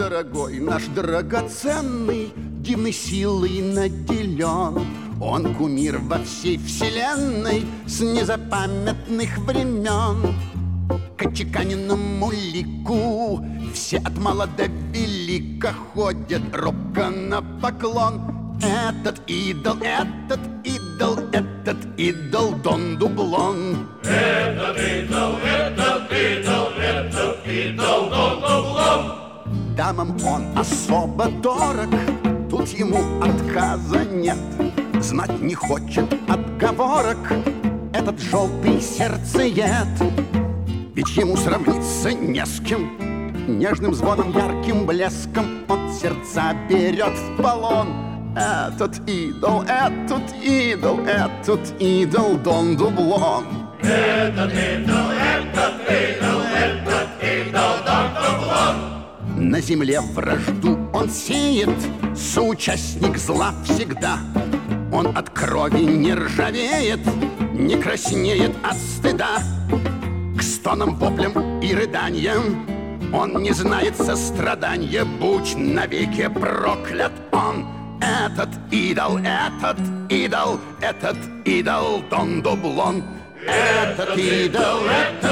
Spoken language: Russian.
Дорогой наш драгоценный, дивной силой наделен. Он кумир во всей вселенной с незапамятных времен. К отчеканенному лику все от мала до велика ходят робко на поклон. Этот идол, этот идол, этот идол Дон Дублон. Этот идол, этот идол, этот идол Дон Дублон. Дамам он особо дорог, тут ему отказа нет. Знать не хочет отговорок этот желтый сердцеед. Ведь ему сравниться не с кем. Нежным звоном, ярким блеском он сердца берет в полон. Этот идол, этот идол, этот идол Дон Дублон. Этот идол, этот идол, этот идол Дон Дублон. На земле вражду он сеет, соучастник зла всегда. Он от крови не ржавеет, не краснеет от стыда. К стонам, воплям и рыданиям он не знает сострадания. Будь навеки проклят он. Этот идол, этот идол, этот идол Дон Дублон. Этот идол, этот